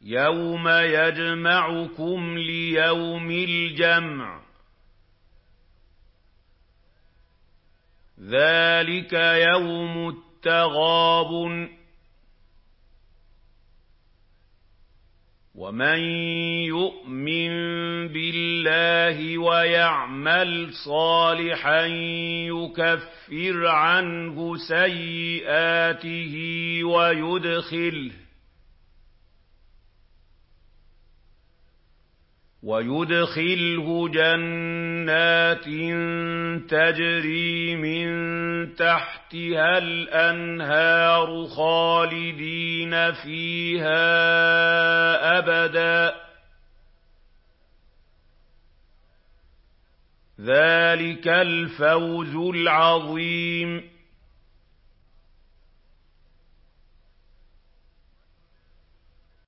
يَوْمَ يَجْمَعُكُمْ لِيَوْمِ الْجَمْعِ ۖ ذَٰلِكَ يَوْمُ التَّغَابُنِ ۗ وَمَن يُؤْمِن بِاللَّهِ وَيَعْمَلْ صَالِحًا يُكَفِّرْ عَنْهُ سَيِّئَاتِهِ وَيُدْخِلْهُ جَنَّاتٍ تَجْرِي مِن تَحْتِهَا الْأَنْهَارُ خَالِدِينَ فِيهَا أَبَدًا ۚ ذَٰلِكَ الْفَوْزُ الْعَظِيمُ